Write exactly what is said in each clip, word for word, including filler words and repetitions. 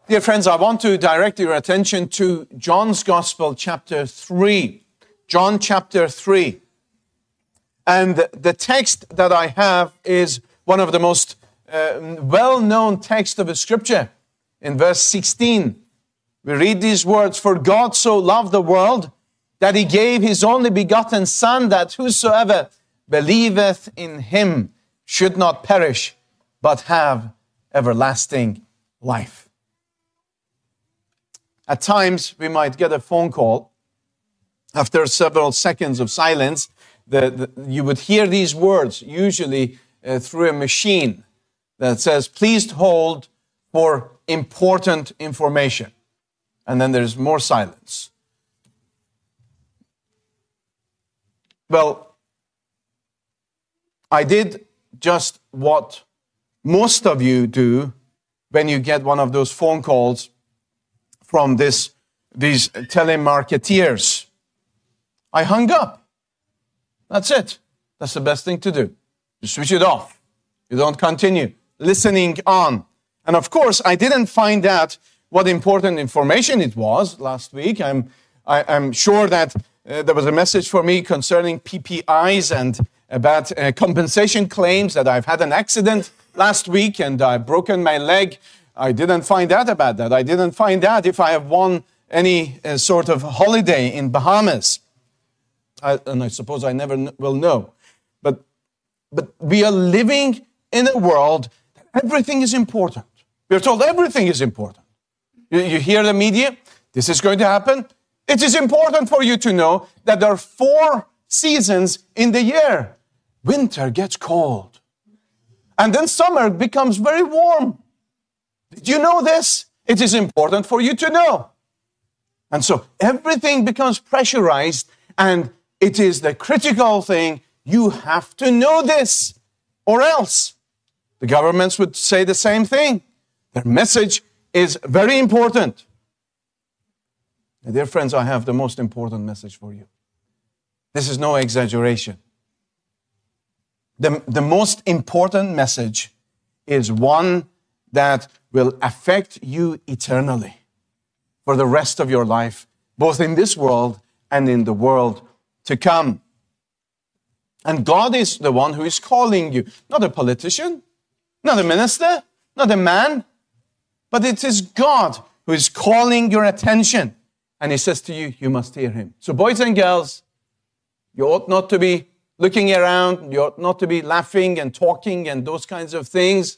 Dear friends, I want to direct your attention to John's Gospel, chapter three. John chapter three. And the text that I have is one of the most uh, well-known texts of the Scripture. In verse sixteen, we read these words, "For God so loved the world that he gave his only begotten Son, that whosoever believeth in him should not perish, but have everlasting life." At times, we might get a phone call. After several seconds of silence, the, the, you would hear these words, usually uh, through a machine, that says, "Please hold for important information." And then there's more silence. Well, I did just what most of you do when you get one of those phone calls from this, these telemarketeers. I hung up. That's it. That's the best thing to do. You switch it off. You don't continue listening on. And of course, I didn't find out what important information it was last week. I'm, I, I'm sure that uh, there was a message for me concerning P P Is and about uh, compensation claims, that I've had an accident last week and I've broken my leg. I didn't find out about that. I didn't find out if I have won any uh, sort of holiday in Bahamas. I, and I suppose I never n- will know. But, but we are living in a world that everything is important. We're told everything is important. You, you hear the media, this is going to happen. It is important for you to know that there are four seasons in the year. Winter gets cold. And then summer becomes very warm. Did you know this? It is important for you to know. And so everything becomes pressurized, and it is the critical thing. You have to know this, or else. The governments would say the same thing. Their message is very important. And dear friends, I have the most important message for you. This is no exaggeration. The, the most important message is one that will affect you eternally for the rest of your life, both in this world and in the world to come. And God is the one who is calling you, not a politician, not a minister, not a man, but it is God who is calling your attention. And he says to you, you must hear him. So boys and girls, you ought not to be looking around. You ought not to be laughing and talking and those kinds of things.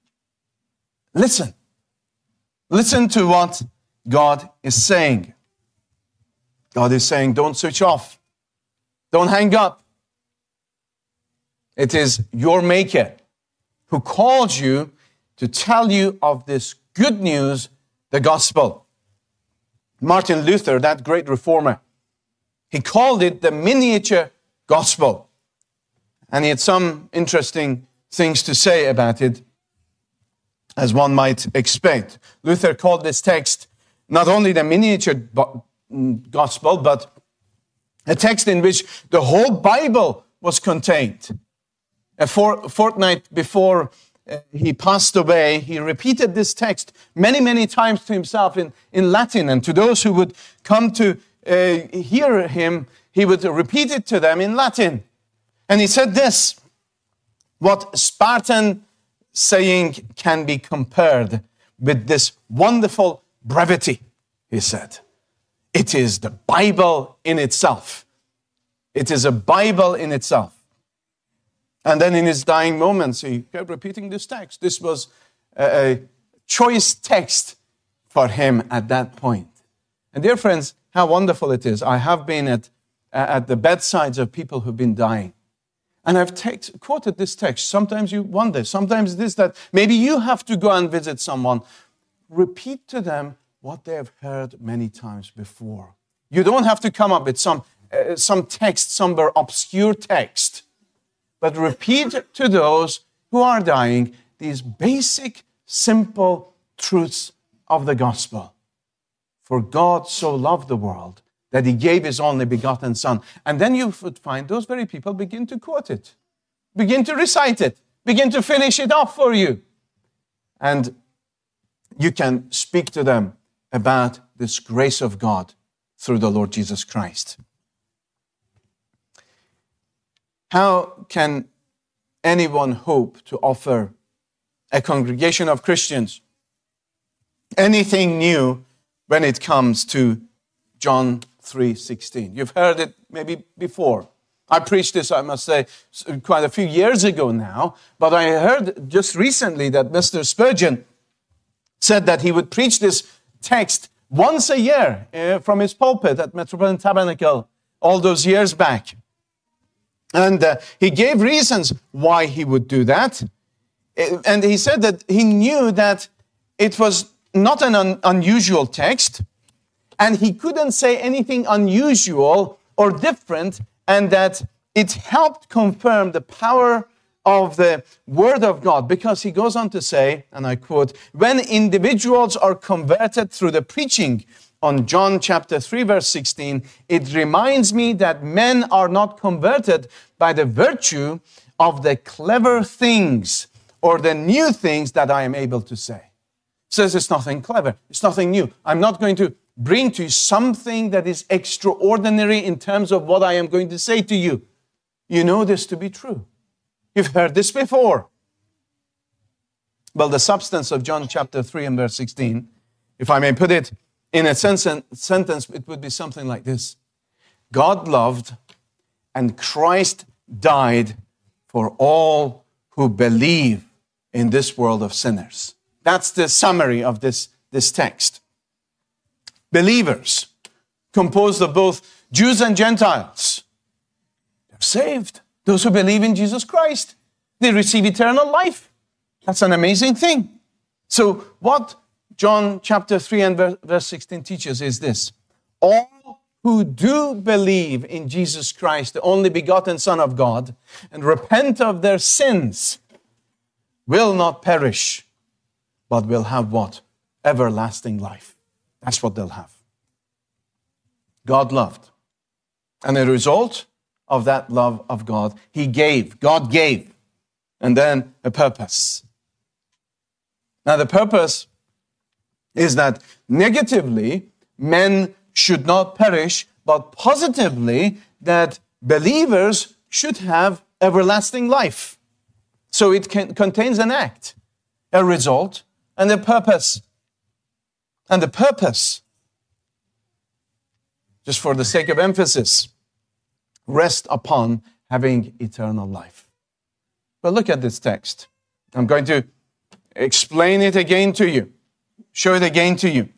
Listen. Listen to what God is saying. God is saying, don't switch off. Don't hang up. It is your Maker who called you to tell you of this good news, the gospel. Martin Luther, that great reformer, he called it the miniature gospel. And he had some interesting things to say about it, as one might expect. Luther called this text not only the miniature gospel, but a text in which the whole Bible was contained. A for, fortnight before uh, he passed away, he repeated this text many, many times to himself in, in Latin. And to those who would come to uh, hear him, he would repeat it to them in Latin. And he said this, what Spartan saying can be compared with this wonderful brevity, he said. It is the Bible in itself. It is a Bible in itself. And then in his dying moments, he kept repeating this text. This was a, a choice text for him at that point. And dear friends, how wonderful it is. I have been at, at the bedsides of people who've been dying. And I've text, quoted this text. Sometimes you wonder, sometimes this, that. Maybe you have to go and visit someone. Repeat to them what they have heard many times before. You don't have to come up with some, uh, some text, some obscure text. But repeat to those who are dying these basic, simple truths of the gospel. For God so loved the world that he gave his only begotten Son. And then you would find those very people begin to quote it, begin to recite it, begin to finish it off for you. And you can speak to them about this grace of God through the Lord Jesus Christ. How can anyone hope to offer a congregation of Christians anything new when it comes to John three sixteen? You've heard it maybe before. I preached this, I must say, quite a few years ago now, but I heard just recently that Mister Spurgeon said that he would preach this text once a year uh, from his pulpit at Metropolitan Tabernacle all those years back. And uh, he gave reasons why he would do that. And he said that he knew that it was not an un- unusual text, and he couldn't say anything unusual or different, and that it helped confirm the power of the Word of God, because he goes on to say, and I quote, when individuals are converted through the preaching on John chapter three, verse sixteen, it reminds me that men are not converted by the virtue of the clever things or the new things that I am able to say. Says it's nothing clever, it's nothing new. I'm not going to bring to you something that is extraordinary in terms of what I am going to say to you. You know this to be true. You've heard this before. Well, the substance of John chapter three and verse sixteen, if I may put it in a sentence, it would be something like this. God loved and Christ died for all who believe in this world of sinners. That's the summary of this, this text. Believers, composed of both Jews and Gentiles, they're saved. Those who believe in Jesus Christ, they receive eternal life. That's an amazing thing. So what John chapter three and verse sixteen teaches is this. All who do believe in Jesus Christ, the only begotten Son of God, and repent of their sins, will not perish, but will have what? Everlasting life. That's what they'll have. God loved. And the result of that love of God, He gave. God gave. And then a purpose. Now the purpose is that negatively, men should not perish, but positively, that believers should have everlasting life. So it can, contains an act, a result, and a purpose. And the purpose, just for the sake of emphasis, rest upon having eternal life. But look at this text. I'm going to explain it again to you. Show it again to you.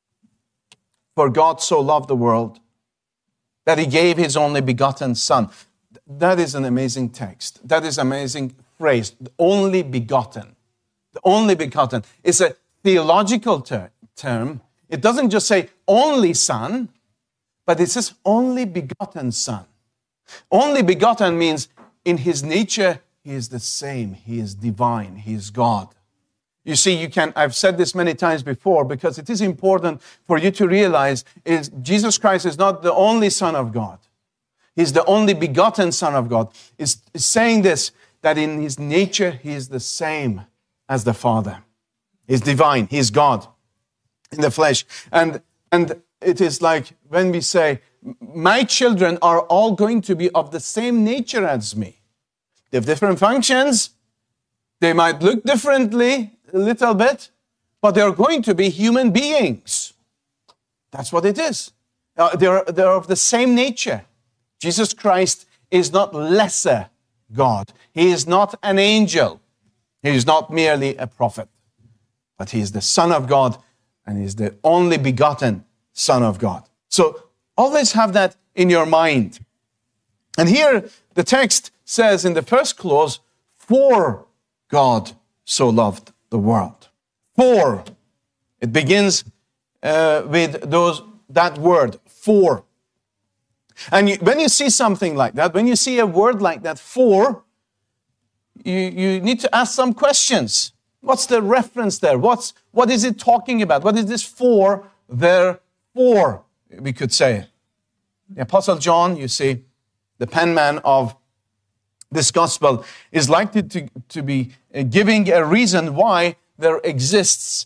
For God so loved the world that He gave His only begotten Son. That is an amazing text. That is an amazing phrase. The only begotten. The only begotten. It's a theological ter- term. It doesn't just say only Son, but it says only begotten Son. Only begotten means in His nature, He is the same. He is divine. He is God. You see, you can, I've said this many times before, because it is important for you to realize is Jesus Christ is not the only Son of God. He's the only begotten Son of God. It's, it's saying this, that in His nature, He is the same as the Father. He's divine. He's God in the flesh. And, and it is like when we say, my children are all going to be of the same nature as me. They have different functions. They might look differently a little bit, but they're going to be human beings. That's what it is. Uh, they're, they're of the same nature. Jesus Christ is not lesser God. He is not an angel. He is not merely a prophet. But He is the Son of God, and He is the only begotten Son of God. So always have that in your mind. And here the text says in the first clause, for God so loved the world. For. It begins uh, with those that word, for. And you, when you see something like that, when you see a word like that, for, you, you need to ask some questions. What's the reference there? What's, what is it talking about? What is this for, there, for, we could say. The Apostle John, you see, the penman of this gospel, is likely to, to be giving a reason why there exists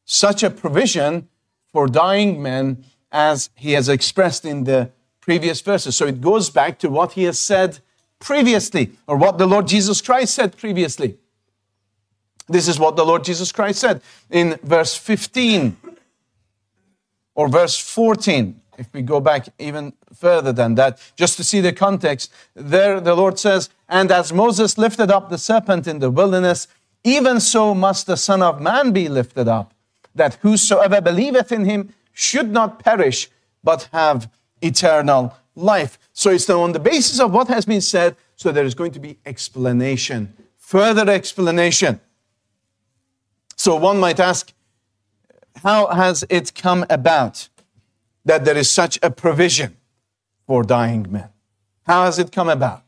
such a provision for dying men as he has expressed in the previous verses. So it goes back to what he has said previously, or what the Lord Jesus Christ said previously. This is what the Lord Jesus Christ said in verse fifteen or verse fourteen. If we go back even further than that, just to see the context, there the Lord says, "And as Moses lifted up the serpent in the wilderness, even so must the Son of Man be lifted up, that whosoever believeth in him should not perish, but have eternal life." So it's on the basis of what has been said, so there is going to be explanation, further explanation. So one might ask, how has it come about that there is such a provision for dying men? How has it come about?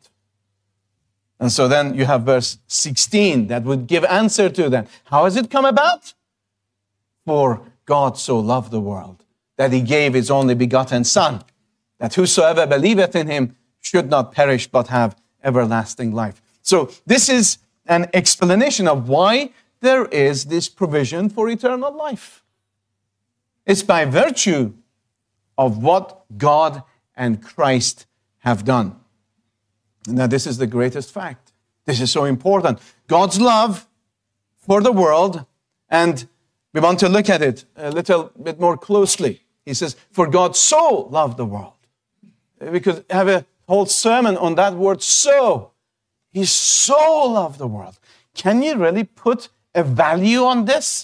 And so then you have verse sixteen that would give answer to that. How has it come about? For God so loved the world that he gave his only begotten Son, that whosoever believeth in him should not perish but have everlasting life. So this is an explanation of why there is this provision for eternal life. It's by virtue of what God and Christ have done. Now, this is the greatest fact. This is so important. God's love for the world, and we want to look at it a little bit more closely. He says, for God so loved the world. We could have a whole sermon on that word so. He so loved the world. Can you really put a value on this?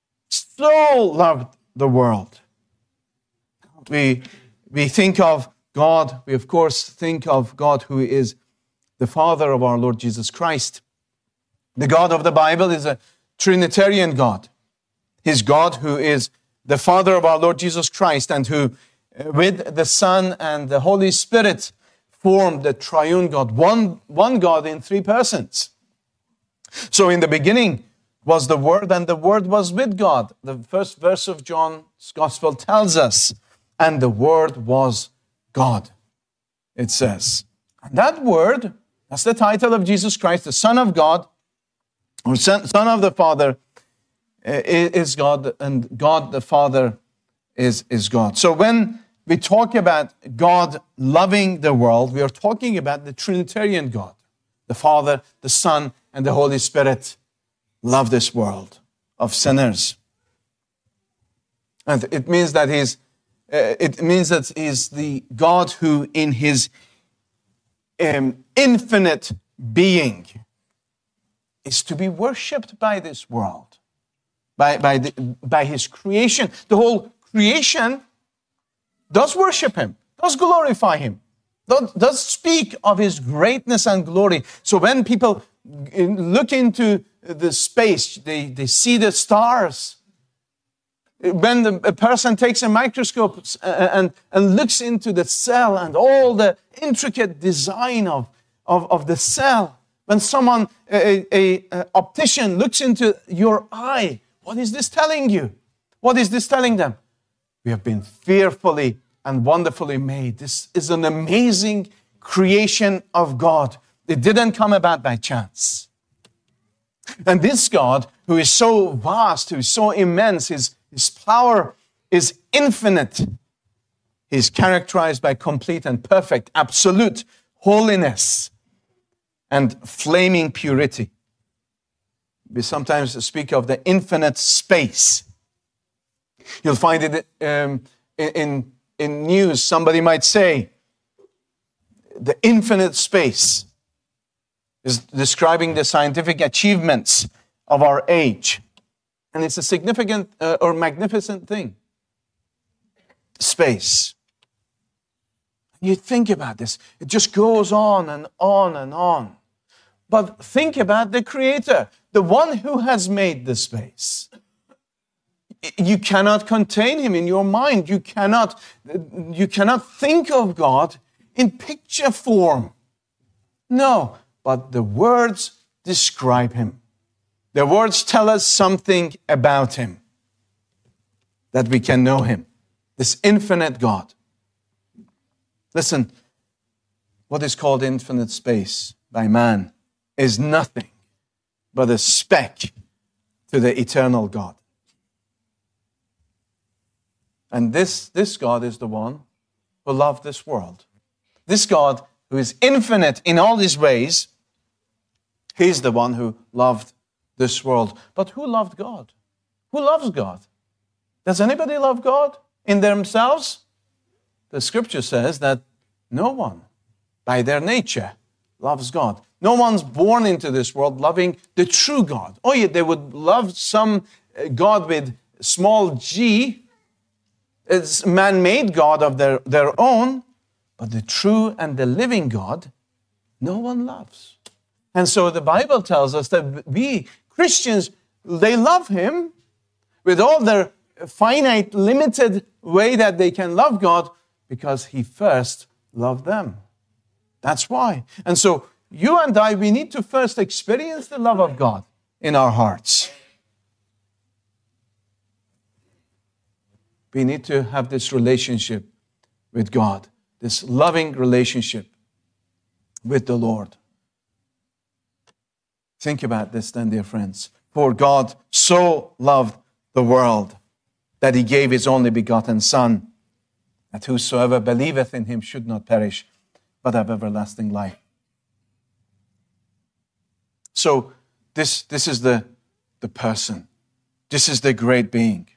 So loved the world. We, we think of God, we of course think of God who is the Father of our Lord Jesus Christ. The God of the Bible is a Trinitarian God. His God who is the Father of our Lord Jesus Christ, and who with the Son and the Holy Spirit formed the triune God, one, one God in three persons. So in the beginning was the Word, and the Word was with God. The first verse of John's Gospel tells us, and the Word was God, it says. And that Word, that's the title of Jesus Christ, the Son of God, or Son, Son of the Father, is God, and God the Father is, is God. So when we talk about God loving the world, we are talking about the Trinitarian God. The Father, the Son, and the Holy Spirit love this world of sinners. And it means that He's, uh, it means that He's the God who in His um, infinite being is to be worshipped by this world, by, by, the, by His creation. The whole creation does worship Him, does glorify Him, does, does speak of His greatness and glory. So when people look into the space, they, they see the stars. When the, a person takes a microscope and, and looks into the cell and all the intricate design of, of, of the cell, when someone, a, a, a optician looks into your eye, what is this telling you? What is this telling them? We have been fearfully and wonderfully made. This is an amazing creation of God. It didn't come about by chance. And this God, who is so vast, who is so immense, his, his power is infinite. He is characterized by complete and perfect, absolute holiness and flaming purity. We sometimes speak of the infinite space. You'll find it um, in, in news. Somebody might say, the infinite space is describing the scientific achievements of our age. And it's a significant uh, or magnificent thing. Space. You think about this. It just goes on and on and on. But think about the Creator, the one who has made the space. You cannot contain Him in your mind. You cannot, you cannot think of God in picture form. No, but the words describe Him. The words tell us something about Him, that we can know Him, this infinite God. Listen, what is called infinite space by man is nothing but a speck to the eternal God. And this, this God is the one who loved this world. This God who is infinite in all his ways, he's the one who loved this world. But who loved God? Who loves God? Does anybody love God in themselves? The scripture says that no one, by their nature, loves God. No one's born into this world loving the true God. Oh, yeah, they would love some God with small g, it's man-made God of their, their own, but the true and the living God, no one loves. And so the Bible tells us that we, Christians, they love Him with all their finite, limited way that they can love God because He first loved them. That's why. And so you and I, we need to first experience the love of God in our hearts. We need to have this relationship with God, this loving relationship with the Lord. Think about this then, dear friends. For God so loved the world that He gave His only begotten Son, that whosoever believeth in Him should not perish, but have everlasting life. So this, this is the, the person. This is the great being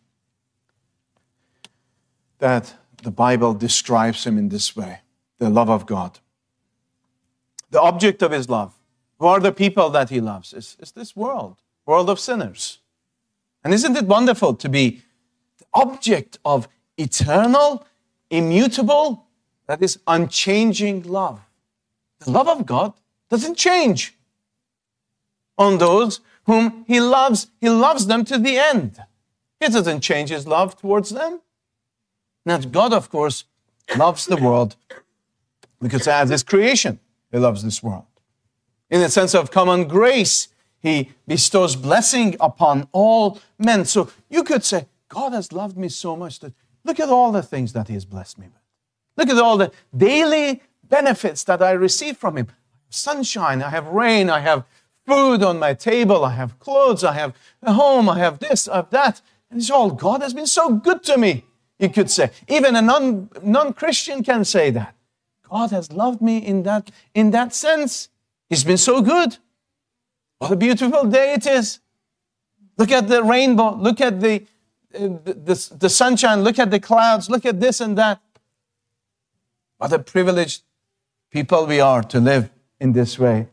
that the Bible describes Him in this way, the love of God. The object of His love. Who are the people that He loves? It's, it's this world, world of sinners. And isn't it wonderful to be the object of eternal, immutable, that is unchanging love? The love of God doesn't change on those whom He loves. He loves them to the end. He doesn't change His love towards them. Now, God, of course, loves the world because as His creation, He loves this world. In the sense of common grace, He bestows blessing upon all men. So you could say, God has loved me so much that look at all the things that He has blessed me with. Look at all the daily benefits that I receive from Him. Sunshine, I have rain, I have food on my table, I have clothes, I have a home, I have this, I have that. And it's all, God has been so good to me, you could say. Even a non, non-Christian can say that. God has loved me in that, in that sense. He's been so good. What a beautiful day it is. Look at the rainbow. Look at the, uh, the, the, the sunshine. Look at the clouds. Look at this and that. What a privileged people we are to live in this way.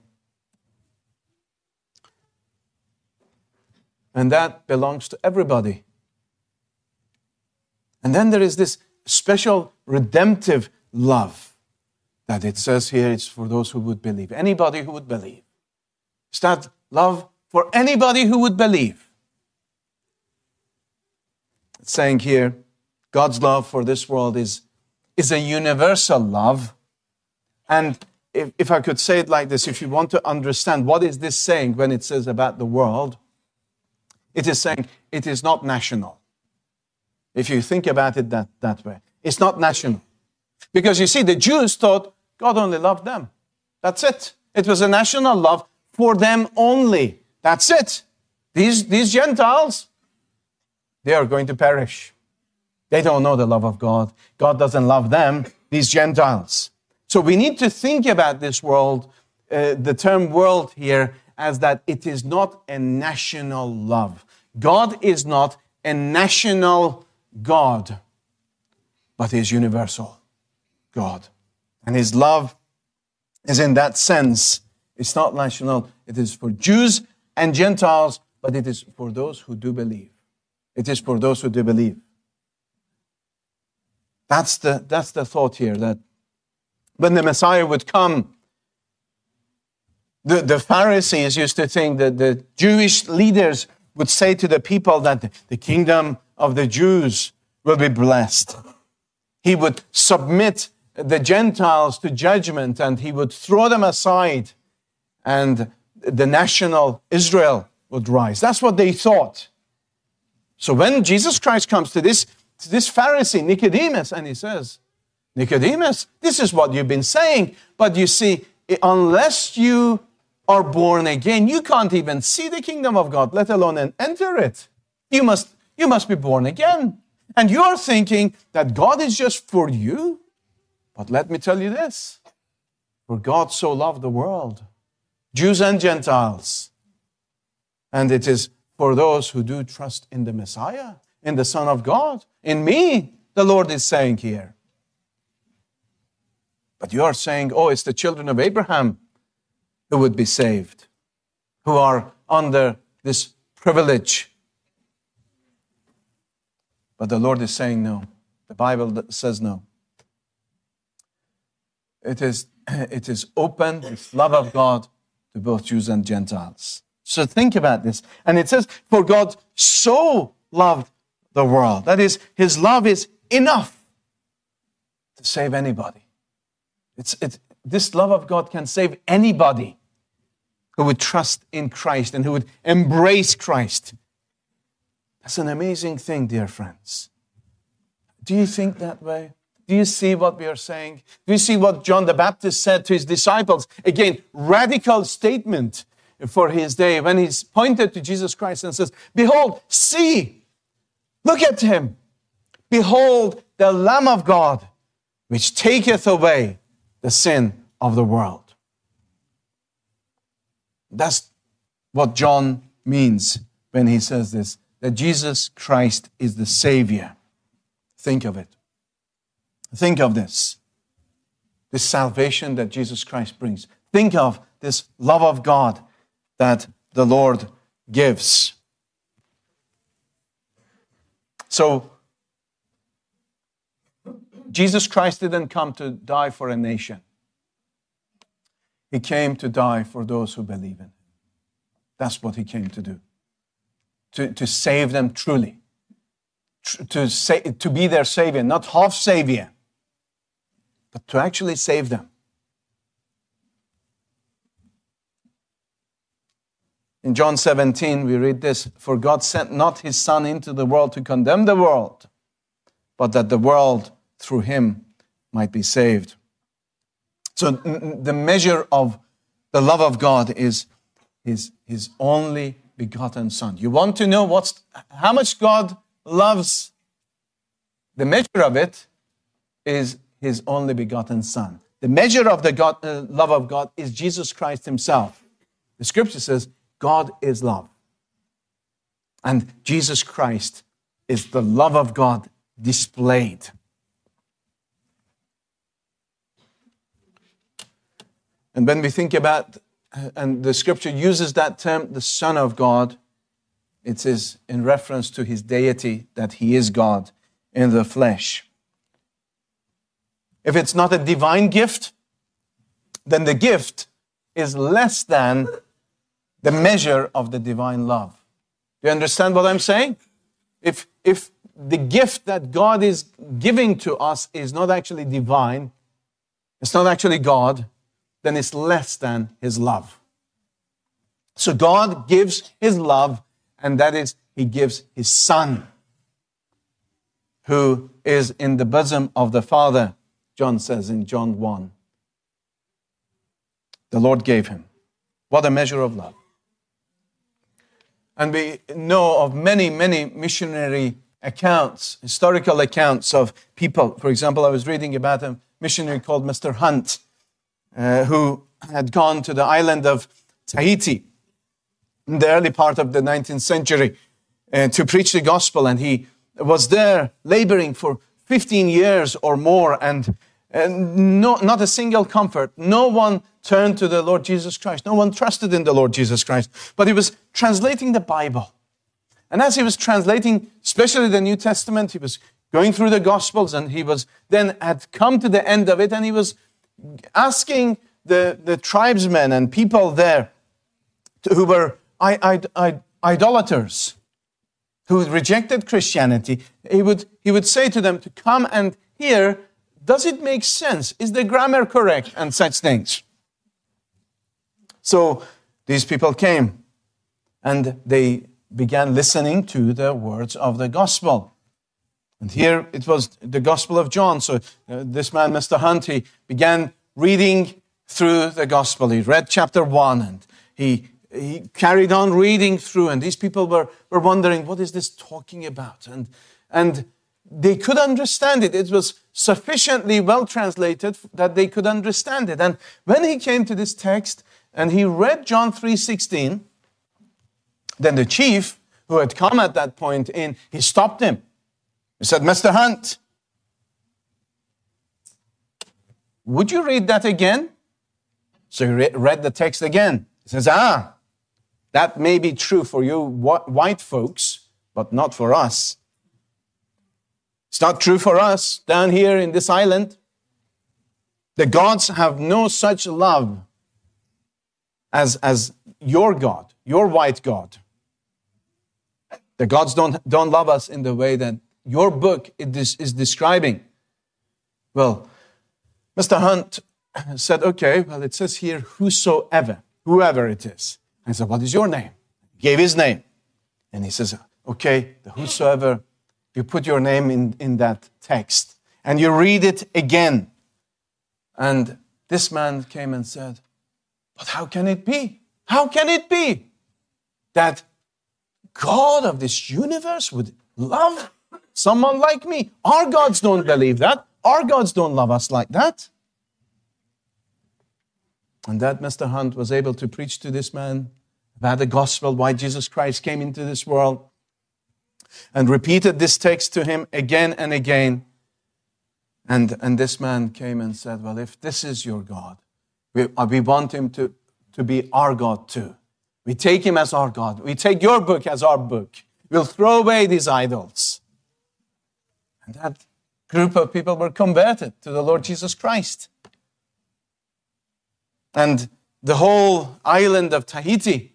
And that belongs to everybody. And then there is this special redemptive love that it says here, it's for those who would believe. Anybody who would believe. It's that love for anybody who would believe. It's saying here, God's love for this world is, is a universal love. And if, if I could say it like this, if you want to understand what is this saying when it says about the world, it is saying it is not national. If you think about it that, that way. It's not national. Because you see, the Jews thought God only loved them. That's it. It was a national love for them only. That's it. These, these Gentiles, they are going to perish. They don't know the love of God. God doesn't love them, these Gentiles. So we need to think about this world, uh, the term world here, as that it is not a national love. God is not a national God, but He is universal God. And His love is in that sense. It's not national. It is for Jews and Gentiles, but it is for those who do believe. It is for those who do believe. That's the, that's the thought here, that when the Messiah would come, the, the Pharisees used to think that the Jewish leaders would say to the people that the kingdom of the Jews will be blessed. He would submit the Gentiles to judgment and He would throw them aside and the national Israel would rise. That's what they thought. So when Jesus Christ comes to this, to this Pharisee, Nicodemus, and He says, Nicodemus, this is what you've been saying, but you see, unless you are born again, you can't even see the kingdom of God, let alone enter it. You must, you must be born again. And you are thinking that God is just for you. But let me tell you this. For God so loved the world, Jews and Gentiles. And it is for those who do trust in the Messiah, in the Son of God, in me, the Lord is saying here. But you are saying, oh, it's the children of Abraham who would be saved, who are under this privilege. But the Lord is saying no. The Bible says no. It is, it is open, this love of God, to both Jews and Gentiles. So think about this. And it says, for God so loved the world. That is, His love is enough to save anybody. It's, it's, this love of God can save anybody who would trust in Christ and who would embrace Christ. That's an amazing thing, dear friends. Do you think that way? Do you see what we are saying? Do you see what John the Baptist said to his disciples? Again, radical statement for his day when he's pointed to Jesus Christ and says, behold, see, look at Him. Behold, the Lamb of God, which taketh away the sin of the world. That's what John means when he says this, that Jesus Christ is the Savior. Think of it. Think of this. This salvation that Jesus Christ brings. Think of this love of God that the Lord gives. So, Jesus Christ didn't come to die for a nation. He came to die for those who believe in Him. That's what He came to do. To, to save them truly. To, say, to be their Savior, not half Savior, but to actually save them. In John seventeen, we read this, for God sent not His Son into the world to condemn the world, but that the world through Him might be saved. So the measure of the love of God is His, His only begotten Son. You want to know what's how much God loves? The measure of it is His only begotten Son. The measure of the God, uh, love of God is Jesus Christ Himself. The Scripture says, God is love. And Jesus Christ is the love of God displayed. And when we think about, and the Scripture uses that term, the Son of God, it is in reference to His deity, that He is God in the flesh. If it's not a divine gift, then the gift is less than the measure of the divine love. Do you understand what I'm saying? If, if the gift that God is giving to us is not actually divine, it's not actually God, then it's less than His love. So God gives His love, and that is, He gives His Son, who is in the bosom of the Father, John says in John one. The Lord gave Him. What a measure of love. And we know of many, many missionary accounts, historical accounts of people. For example, I was reading about a missionary called Mister Hunt, uh, who had gone to the island of Tahiti in the early part of the nineteenth century uh, to preach the gospel. And he was there laboring for fifteen years or more, and, and no, not a single comfort. No one turned to the Lord Jesus Christ. No one trusted in the Lord Jesus Christ. But he was translating the Bible. And as he was translating, especially the New Testament, he was going through the Gospels, and he was then had come to the end of it, and he was asking the, the tribesmen and people there who were I, I, I, idolaters, who rejected Christianity, he would, he would say to them to come and hear, does it make sense? Is the grammar correct? And such things. So these people came and they began listening to the words of the gospel. And here it was the Gospel of John. So uh, this man, Mister Hunt, he began reading through the gospel. He read chapter one, and he he carried on reading through. And these people were, were wondering, what is this talking about? And, and they could understand it. It was sufficiently well translated that they could understand it. And when he came to this text and he read John three sixteen, then the chief who had come at that point in, he stopped him. He said, Mister Hunt, would you read that again? So he re- read the text again. He says, ah, that may be true for you white folks, but not for us. It's not true for us down here in this island. The gods have no such love as, as your God, your white God. The gods don't, don't love us in the way that your book is, is describing. Well, Mister Hunt said, okay, well, it says here, whosoever, whoever it is. I said, what is your name? He gave his name. And he says, okay, the whosoever, you put your name in, in that text and you read it again. And this man came and said, but how can it be? How can it be that God of this universe would love someone like me? Our gods don't believe that. Our gods don't love us like that. And that Mister Hunt was able to preach to this man about the gospel, why Jesus Christ came into this world, and repeated this text to him again and again. And, and this man came and said, well, if this is your God, we, we want him to, to be our God too. We take him as our God. We take your book as our book. We'll throw away these idols. And that group of people were converted to the Lord Jesus Christ. And the whole island of Tahiti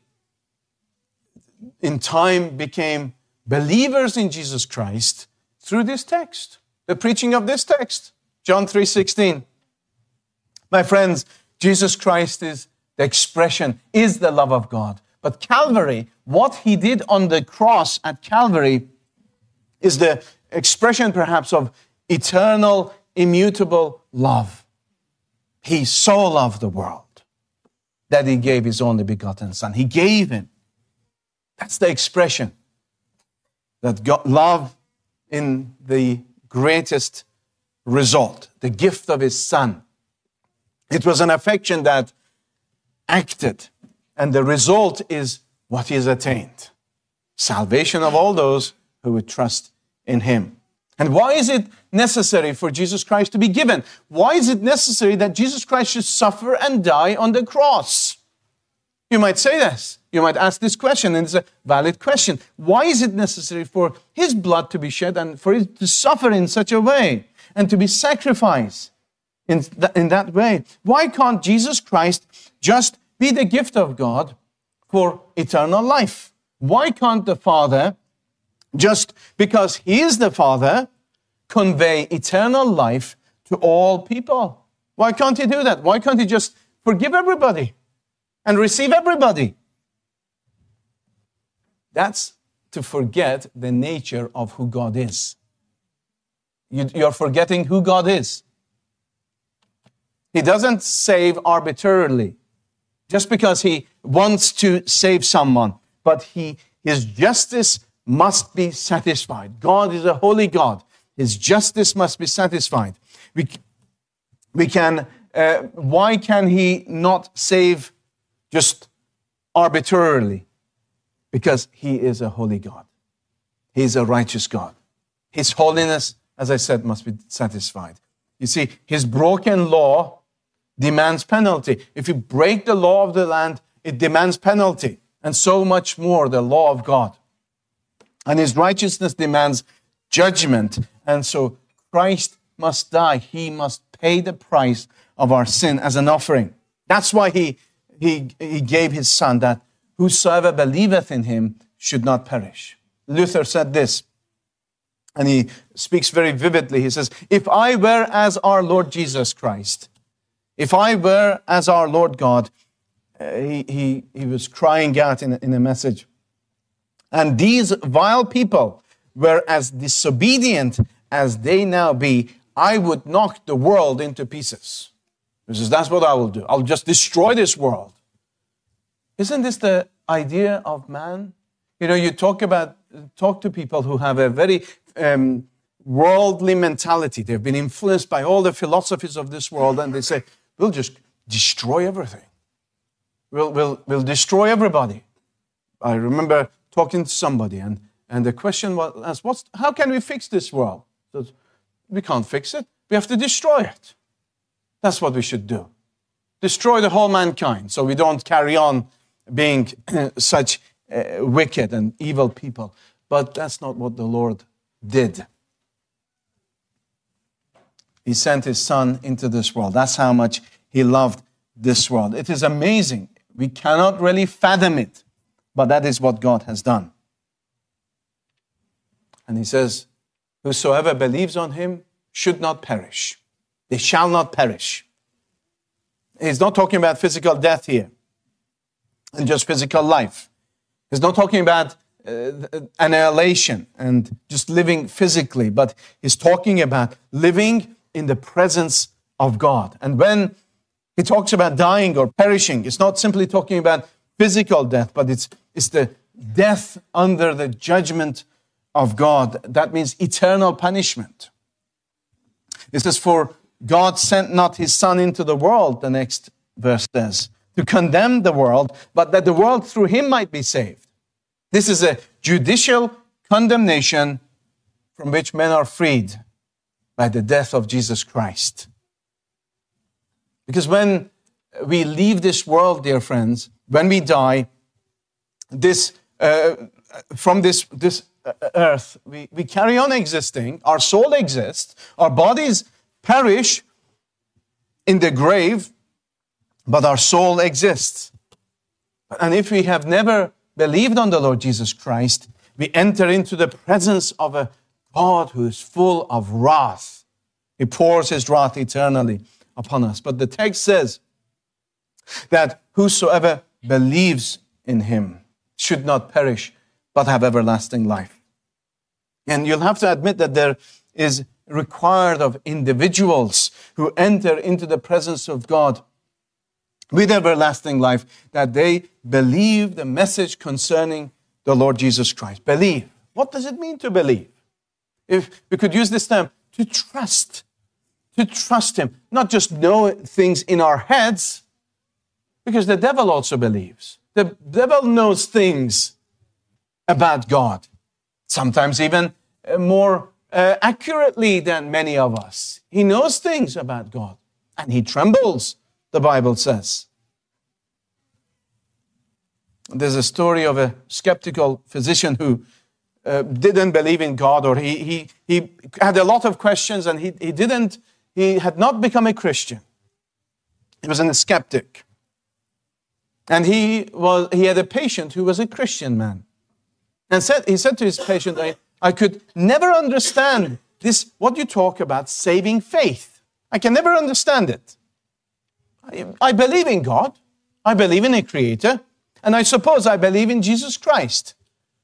in time became believers in Jesus Christ through this text, the preaching of this text, John three sixteen. My friends, Jesus Christ is the expression, is the love of God. But Calvary, what he did on the cross at Calvary, is the expression perhaps of eternal, immutable love. He so loved the world that he gave his only begotten Son. He gave him. That's the expression that God, love in the greatest result, the gift of his Son. It was an affection that acted, and the result is what he has attained. Salvation of all those who would trust in him. And why is it necessary for Jesus Christ to be given? Why is it necessary that Jesus Christ should suffer and die on the cross? You might say this. You might ask this question, and it's a valid question. Why is it necessary for his blood to be shed and for it to suffer in such a way and to be sacrificed in, th- in that way? Why can't Jesus Christ just be the gift of God for eternal life? Why can't the Father, just because he is the Father, convey eternal life to all people? Why can't he do that? Why can't he just forgive everybody and receive everybody? That's to forget the nature of who God is. You, you're forgetting who God is. He doesn't save arbitrarily just because he wants to save someone, but he, his justice must be satisfied. God is a holy God. His justice must be satisfied. We, we can, uh, why can he not save just arbitrarily? Because he is a holy God. He is a righteous God. His holiness, as I said, must be satisfied. You see, his broken law demands penalty. If you break the law of the land, it demands penalty. And so much more the law of God. And his righteousness demands judgment. And so Christ must die. He must pay the price of our sin as an offering. That's why he, he, he gave his Son, that whosoever believeth in him should not perish. Luther said this, and he speaks very vividly. He says, if I were as our Lord Jesus Christ, if I were as our Lord God, uh, he, he, he was crying out in, in a message, and these vile people were as disobedient as they now be, I would knock the world into pieces. He says, that's what I will do. I'll just destroy this world. Isn't this the idea of man? You know, you talk about, talk to people who have a very um, worldly mentality. They've been influenced by all the philosophies of this world, and they say, we'll just destroy everything. We'll, we'll, we'll destroy everybody. I remember talking to somebody, and, and the question was, what's, how can we fix this world? So, we can't fix it. We have to destroy it. That's what we should do. Destroy the whole mankind so we don't carry on being such uh, wicked and evil people. But that's not what the Lord did. He sent his Son into this world. That's how much he loved this world. It is amazing. We cannot really fathom it, but that is what God has done. And he says, whosoever believes on him should not perish. They shall not perish. He's not talking about physical death here and just physical life. He's not talking about uh, annihilation and just living physically, but he's talking about living in the presence of God. And when he talks about dying or perishing, it's not simply talking about physical death, but it's, it's the death under the judgment of God. That means eternal punishment. It says, for God sent not his Son into the world, the next verse says, to condemn the world, but that the world through him might be saved. This is a judicial condemnation from which men are freed by the death of Jesus Christ. Because when we leave this world, dear friends, when we die, this uh, from this, this earth, we, we carry on existing, our soul exists, our bodies perish in the grave, but our soul exists. And if we have never believed on the Lord Jesus Christ, we enter into the presence of a God who is full of wrath. He pours his wrath eternally upon us. But the text says that whosoever believes in him should not perish, but have everlasting life. And you'll have to admit that there is required of individuals who enter into the presence of God with everlasting life, that they believe the message concerning the Lord Jesus Christ. Believe. What does it mean to believe? If we could use this term, to trust. To trust him. Not just know things in our heads, because the devil also believes. The devil knows things about God. Sometimes even more uh, accurately than many of us. He knows things about God. And he trembles, the Bible says. There's a story of a skeptical physician who uh, didn't believe in God, or he, he, he had a lot of questions, and he, he didn't, he had not become a Christian. He was a skeptic. And he was he had a patient who was a Christian man. And said he said to his patient, I, I could never understand this, what you talk about, saving faith. I can never understand it. I, I believe in God. I believe in a creator. And I suppose I believe in Jesus Christ.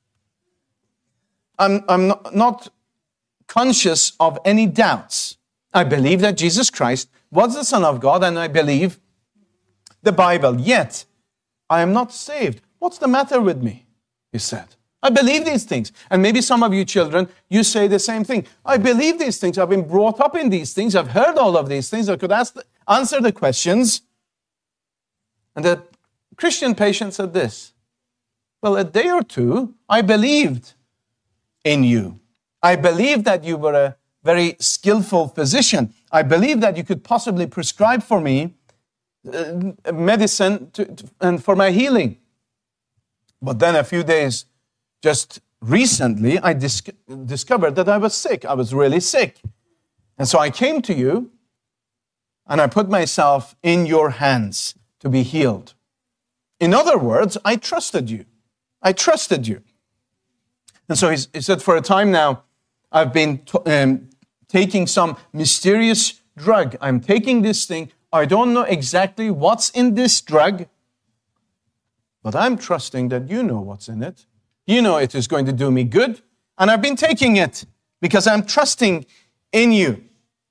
I'm, I'm not, not conscious of any doubts. I believe that Jesus Christ was the Son of God, and I believe the Bible. Yet, I am not saved. What's the matter with me? He said. I believe these things. And maybe some of you children, you say the same thing. I believe these things. I've been brought up in these things. I've heard all of these things. I could ask the, answer the questions. And the Christian patient said this. Well, a day or two, I believed in you. I believed that you were a very skillful physician. I believed that you could possibly prescribe for me uh, medicine to, to, and for my healing. But then a few days just recently, I dis- discovered that I was sick. I was really sick. And so I came to you and I put myself in your hands to be healed. In other words, I trusted you. I trusted you. And so he, he said, for a time now, I've been t- um, taking some mysterious drug. I'm taking this thing. I don't know exactly what's in this drug, but I'm trusting that you know what's in it. You know it is going to do me good, and I've been taking it because I'm trusting in you.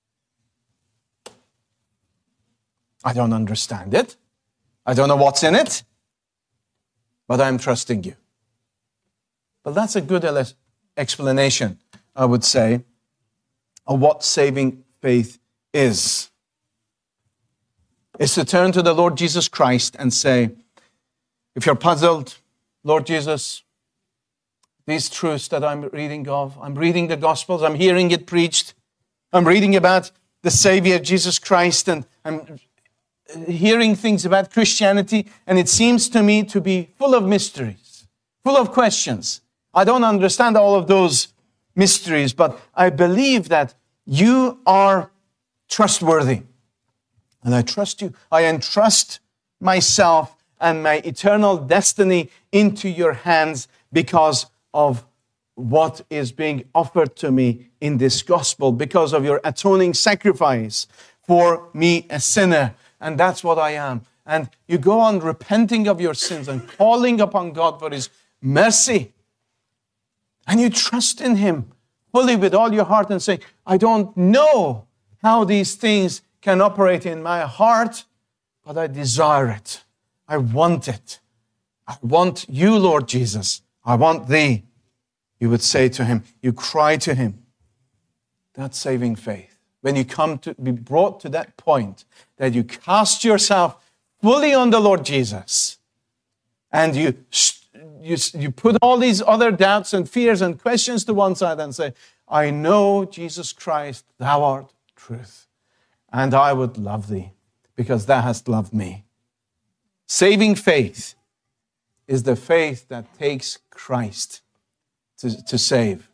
I don't understand it. I don't know what's in it, but I'm trusting you. Well, that's a good explanation, I would say. of what saving faith is. It's to turn to the Lord Jesus Christ and say, if you're puzzled, Lord Jesus, these truths that I'm reading of, I'm reading the Gospels, I'm hearing it preached, I'm reading about the Savior, Jesus Christ, and I'm hearing things about Christianity, and it seems to me to be full of mysteries, full of questions. I don't understand all of those mysteries, but I believe that you are trustworthy. And I trust you. I entrust myself and my eternal destiny into your hands because of what is being offered to me in this gospel, because of your atoning sacrifice for me, a sinner. And that's what I am. And you go on repenting of your sins and calling upon God for His mercy. And you trust in Him fully with all your heart and say, I don't know how these things can operate in my heart, but I desire it. I want it. I want you, Lord Jesus. I want thee. You would say to Him, you cry to Him. That's saving faith. When you come to be brought to that point that you cast yourself fully on the Lord Jesus and you, you, you put all these other doubts and fears and questions to one side and say, I know, Jesus Christ, thou art truth. And I would love thee because thou hast loved me. Saving faith is the faith that takes Christ to, to save.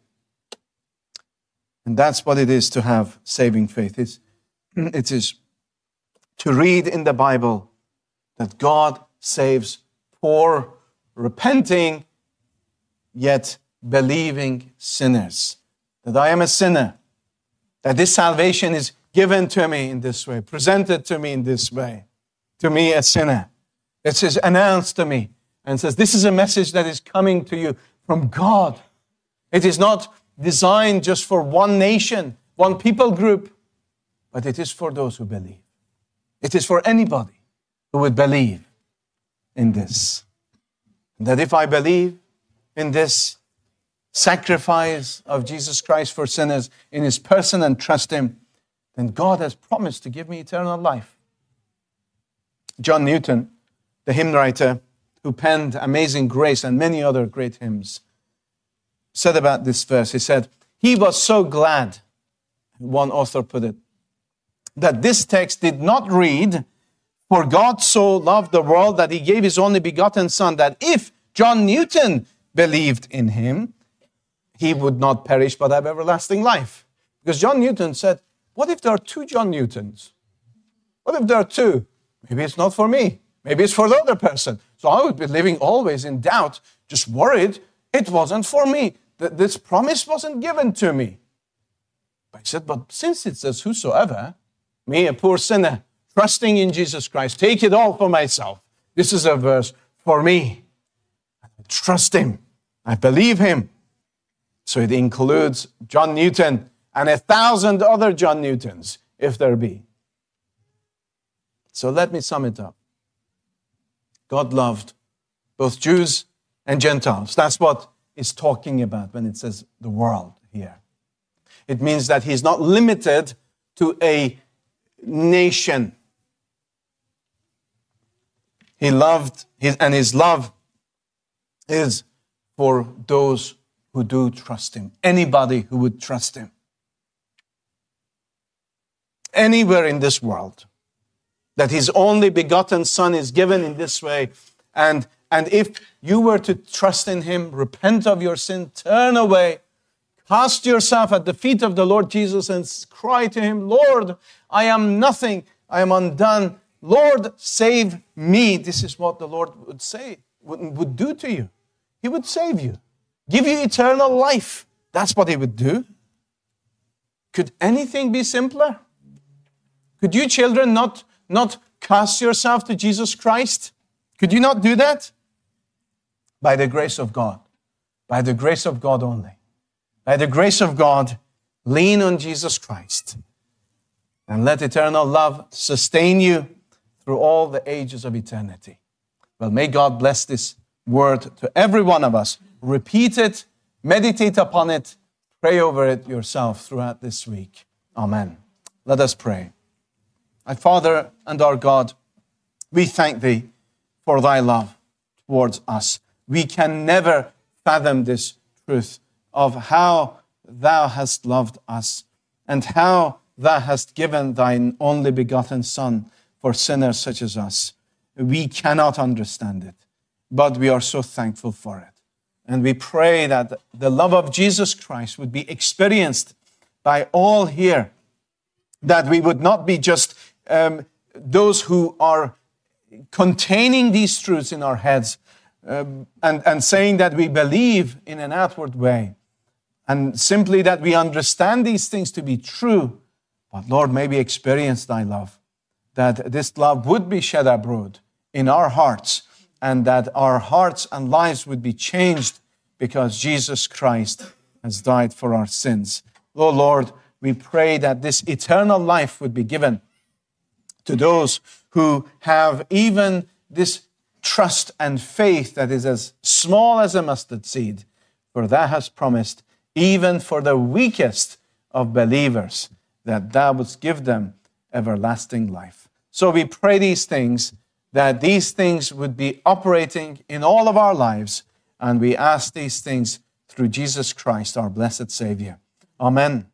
And that's what it is to have saving faith. It's, it is to read in the Bible that God saves poor, repenting, yet believing sinners. That I am a sinner. That this salvation is given to me in this way, presented to me in this way, to me a sinner. It says, announced to me, and says, this is a message that is coming to you from God. It is not designed just for one nation, one people group, but it is for those who believe. It is for anybody who would believe in this. And that if I believe in this sacrifice of Jesus Christ for sinners in His person and trust Him, then God has promised to give me eternal life. John Newton, the hymn writer who penned Amazing Grace and many other great hymns, said about this verse, he said, he was so glad, one author put it, that this text did not read, for God so loved the world that He gave His only begotten Son, that if John Newton believed in Him, he would not perish but have everlasting life. Because John Newton said, what if there are two John Newtons? What if there are two? Maybe it's not for me. Maybe it's for the other person. So I would be living always in doubt, just worried it wasn't for me. That this promise wasn't given to me. But he said, but since it says whosoever, me, a poor sinner, trusting in Jesus Christ, take it all for myself. This is a verse for me. I trust Him. I believe Him. So it includes John Newton and a thousand other John Newtons, if there be. So let me sum it up. God loved both Jews and Gentiles. That's what it's talking about when it says the world here. It means that He's not limited to a nation. He loved, his, and His love is for those who do trust Him. Anybody who would trust Him. Anywhere in this world. That His only begotten Son is given in this way. And, and if you were to trust in Him, repent of your sin, turn away, cast yourself at the feet of the Lord Jesus and cry to Him, Lord, I am nothing. I am undone. Lord, save me. This is what the Lord would say, would, would do to you. He would save you. Give you eternal life. That's what He would do. Could anything be simpler? Could you children not, not cast yourself to Jesus Christ? Could you not do that? By the grace of God. By the grace of God only. By the grace of God, lean on Jesus Christ. And let eternal love sustain you through all the ages of eternity. Well, may God bless this word to every one of us. Repeat it, meditate upon it, Pray over it yourself throughout this week. Amen. Let us pray. Our Father and our God, we thank Thee for Thy love towards us. We can never fathom this truth of how Thou hast loved us and how Thou hast given Thine only begotten Son for sinners such as us. We cannot understand it, but we are so thankful for it. And we pray that the love of Jesus Christ would be experienced by all here, that we would not be just um, those who are containing these truths in our heads um, and, and saying that we believe in an outward way, and simply that we understand these things to be true, but Lord, may we experience Thy love, that this love would be shed abroad in our hearts, and that our hearts and lives would be changed because Jesus Christ has died for our sins. Oh Lord, we pray that this eternal life would be given to those who have even this trust and faith that is as small as a mustard seed. For Thou hast promised, even for the weakest of believers, that Thou wouldst give them everlasting life. So we pray these things, that these things would be operating in all of our lives, and we ask these things through Jesus Christ, our blessed Savior. Amen.